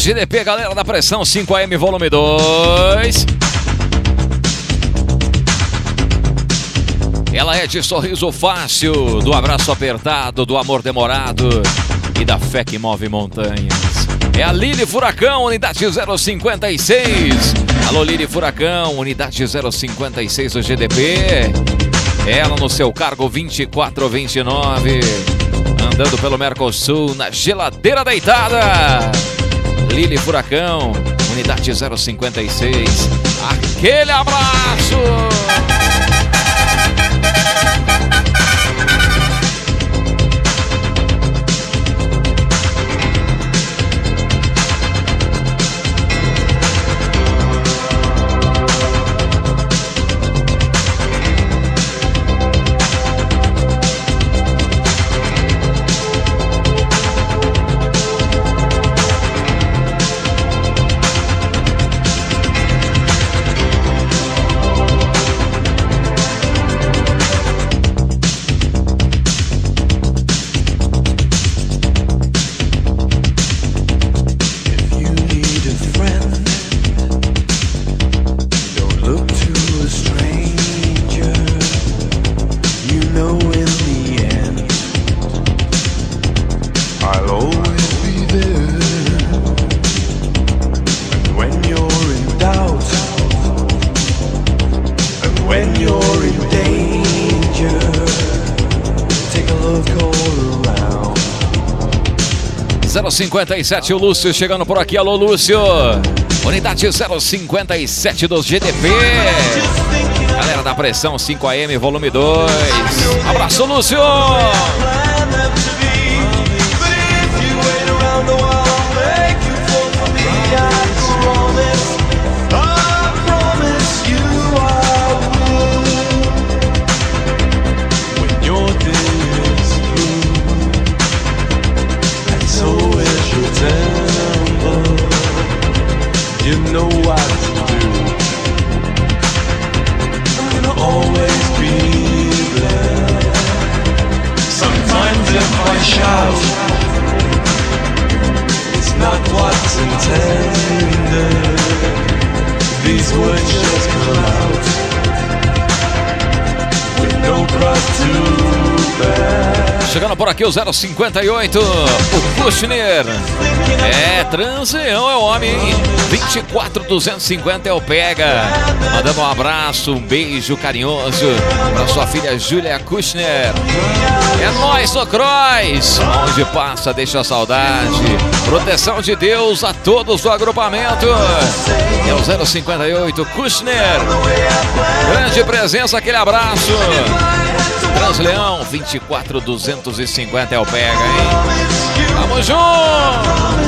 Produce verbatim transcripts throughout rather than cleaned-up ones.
G D P, galera da Pressão, cinco A M, volume dois. Ela é de sorriso fácil, do abraço apertado, do amor demorado e da fé que move montanhas. É a Lili Furacão, unidade zero cinquenta e seis. Alô, Lili Furacão, unidade zero cinquenta e seis do G D P. Ela no seu cargo vinte e quatro vinte e nove. Andando pelo Mercosul, na geladeira deitada. Lili Furacão, unidade zero cinquenta e seis. Aquele abraço! zero cinquenta e sete, o Lúcio chegando por aqui. Alô, Lúcio. Unidade zero cinquenta e sete do G D P. Galera da Pressão, cinco A M, volume dois. Abraço, Lúcio. You know what to do. I'm gonna always be there. Sometimes if I shout, it's not what's intended. These words just come out with no cross to bear. Chegando por aqui o zero cinquenta e oito, o Kushner. É, Transeão é o homem, hein? vinte e quatro duzentos e cinquenta é o Pega. Mandando um abraço, um beijo carinhoso para sua filha Júlia Kushner. É nóis no Cross. Onde passa, deixa a saudade. Proteção de Deus a todos do agrupamento. É o zero cinquenta e oito, Kushner. Grande presença, aquele abraço. Transleão, vinte e quatro duzentos e cinquenta é o Pega, hein? Tamo junto!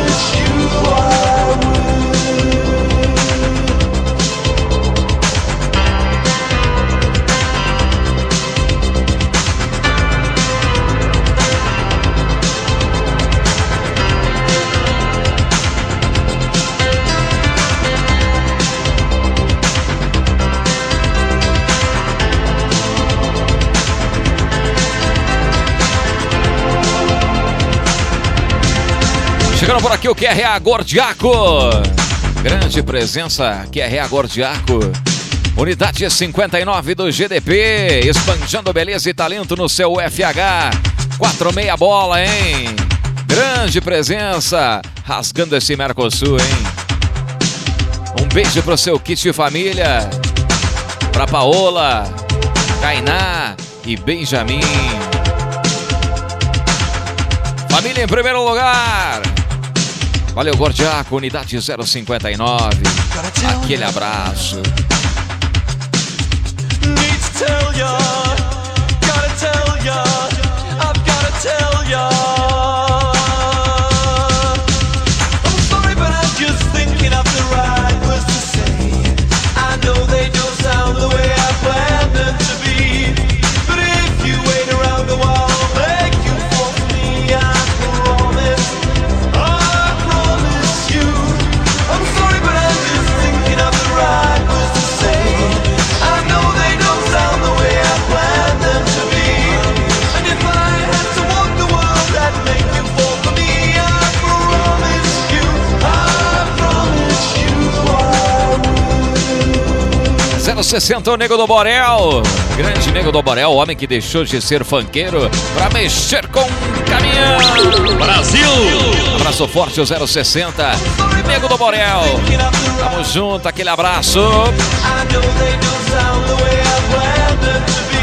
Chegando por aqui o Q R A Gordiaco. Grande presença, Q R A Gordiaco. Unidade cinquenta e nove do G D P. Esbanjando beleza e talento no seu F H. quatro meia bola, hein? Grande presença. Rasgando esse Mercosul, hein? Um beijo pro seu kit de família. Pra Paola, Kainá e Benjamin. Família em primeiro lugar. Valeu, Gordiaco, unidade zero cinquenta e nove. Aquele abraço. sessenta, o Nego do Borel. Grande Nego do Borel, o homem que deixou de ser funkeiro pra mexer com caminhão. Brasil! Abraço forte, o zero sessenta, Nego do Borel. Tamo junto, aquele abraço. I know they don't sound the way I planned them to be.